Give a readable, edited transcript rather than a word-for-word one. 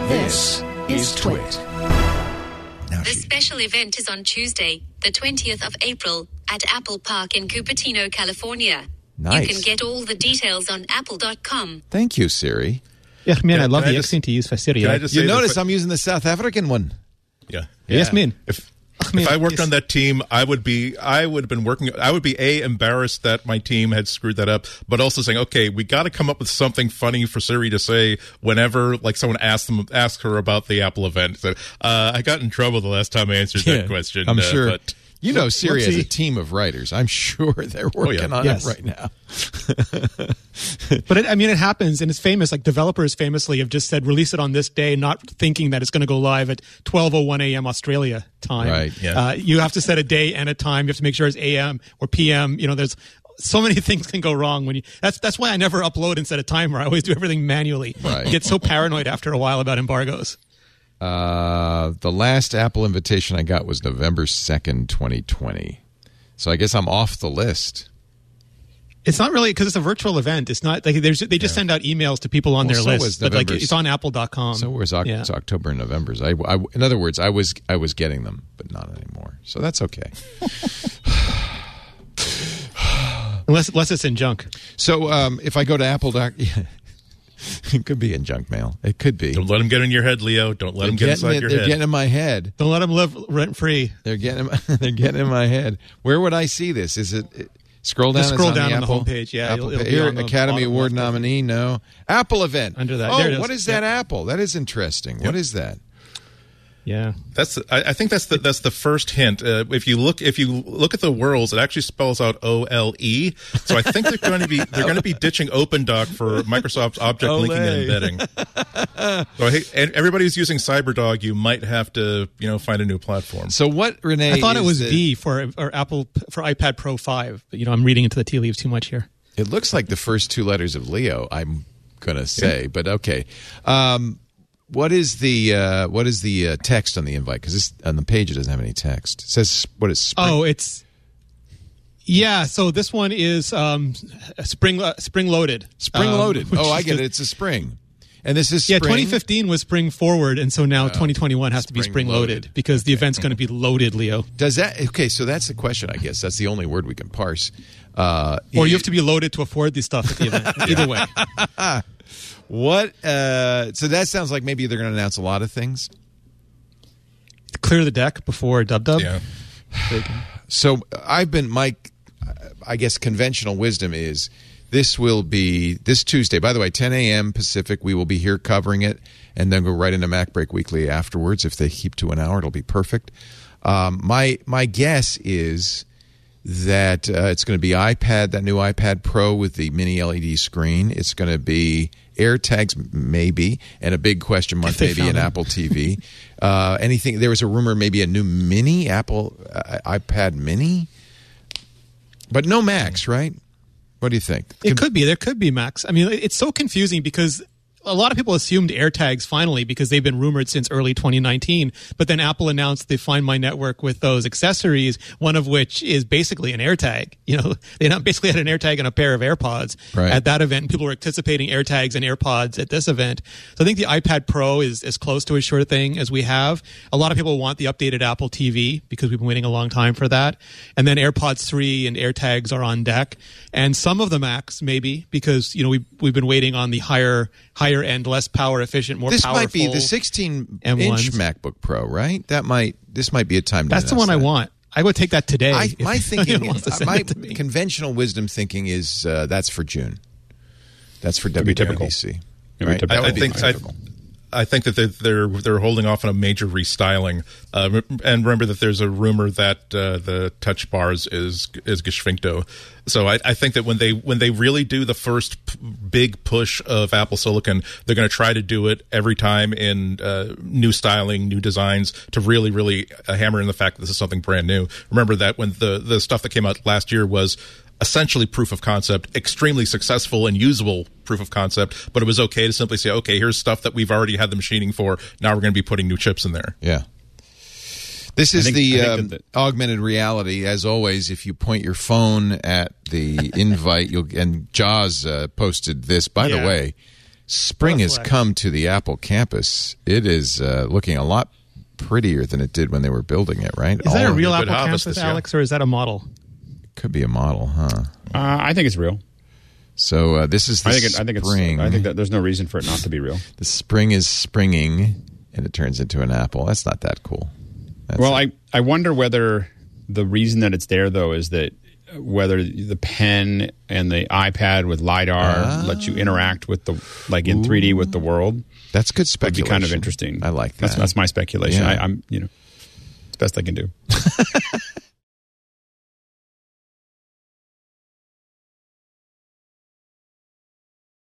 This is Twit. The special event is on Tuesday, the 20th of April, at Apple Park in Cupertino, California. Nice. You can get all the details on apple.com. Thank you, Siri. Yeah, man, I love the accent you use for Siri. You notice I'm using the South African one. Yeah. Yes, man. If I worked on that team, I would be embarrassed that my team had screwed that up, but also saying, okay, we got to come up with something funny for Siri to say whenever like someone asks her about the Apple event. So I got in trouble the last time I answered that question. I'm sure. But you know, Siri has a team of writers. I'm sure they're working on it right now. But it happens, and it's famous. Like developers famously have just said, release it on this day, not thinking that it's going to go live at 12:01 a.m. Australia time. Right. Yeah. You have to set a day and a time. You have to make sure it's a.m. or p.m. You know, there's so many things can go wrong when you. That's why I never upload and set a timer. I always do everything manually. Right. I get so paranoid after a while about embargoes. The last Apple invitation I got was November 2nd, 2020. So I guess I'm off the list. It's not really because it's a virtual event. It's not like they just send out emails to people on their list. But like it's on apple.com. So was it's October and November's. In other words, I was getting them, but not anymore. So that's okay. Unless it's in junk. So if I go to Apple.com, it could be in junk mail. It could be. Don't let them get in your head, Leo. Don't let them get inside your head. They're getting in my head. Don't let them live rent free. They're getting in my head. Where would I see this? Is it scroll down? Just scroll down on the Apple homepage. Yeah, Apple it'll be here, on the Academy Award left nominee. No, Apple event under that. Oh, there it is. What is that? Apple? That is interesting. What is that? Yeah, I think that's the first hint. If you look at the worlds, it actually spells out OLE. So I think they're going to be ditching OpenDoc for Microsoft's object linking and embedding. So everybody who's using CyberDog, you might have to find a new platform. So what, Renee? I thought it was V for Apple for iPad Pro 5. But, I'm reading into the tea leaves too much here. It looks like the first two letters of Leo. I'm going to say, but okay. What is the text on the invite? Because on the page it doesn't have any text. It says what is spring? Oh, it's So this one is spring loaded. Spring loaded. I get it. It's a spring, and this is spring. 2015 was spring forward, and so now 2021 has to be spring loaded because the event's going to be loaded. Leo, does that? Okay, so that's the question. I guess that's the only word we can parse. Or you have to be loaded to afford this stuff at the event. Either way. What? So that sounds like maybe they're going to announce a lot of things. Clear the deck before Dub. Yeah. So I guess conventional wisdom is this will be this Tuesday. By the way, 10 a.m. Pacific. We will be here covering it, and then go right into Mac Break Weekly afterwards. If they keep to an hour, it'll be perfect. My guess is that it's going to be that new iPad Pro with the mini LED screen. It's going to be AirTags, maybe, and a big question mark, maybe an Apple TV. Anything? There was a rumor, maybe a new mini Apple iPad Mini, but no Macs, right? What do you think? It could be. There could be Macs. I mean, it's so confusing because a lot of people assumed AirTags finally because they've been rumored since early 2019. But then Apple announced the Find My network with those accessories, one of which is basically an AirTag. They basically had an AirTag and a pair of AirPods at that event. And people were anticipating AirTags and AirPods at this event. So I think the iPad Pro is as close to a sure thing as we have. A lot of people want the updated Apple TV because we've been waiting a long time for that. And then AirPods 3 and AirTags are on deck. And some of the Macs maybe because we've been waiting on the higher end, less power efficient, more powerful. This might be the 16-inch MacBook Pro, right? This might be a time. That's the one I want. I would take that today. My thinking, my conventional wisdom thinking is that's for June. That's for WWDC. Right? I think that they're holding off on a major restyling. And remember that there's a rumor that the touch bars is Geschwinkto. So I think that when they really do the first big push of Apple Silicon, they're going to try to do it every time in new styling, new designs to really, really hammer in the fact that this is something brand new. Remember that when the stuff that came out last year was essentially proof of concept, extremely successful and usable proof of concept, but it was okay to simply say, okay, here's stuff that we've already had the machining for. Now we're going to be putting new chips in there. Yeah. This is the augmented reality. As always, if you point your phone at the invite, and Jaws posted this. By the way, spring has come to the Apple campus. It is looking a lot prettier than it did when they were building it, right? Is that a real good Apple harvest campus, this year. Alex, or is that a model? Could be a model, huh? I think it's real. So this is the spring. I think that there's no reason for it not to be real. The spring is springing, and it turns into an apple. That's not that cool. I wonder whether the reason that it's there, though, is that whether the pen and the iPad with LiDAR let you interact with in 3D with the world. That's good Would speculation. be kind of interesting. I like that. That's my speculation. Yeah. I'm it's the best I can do.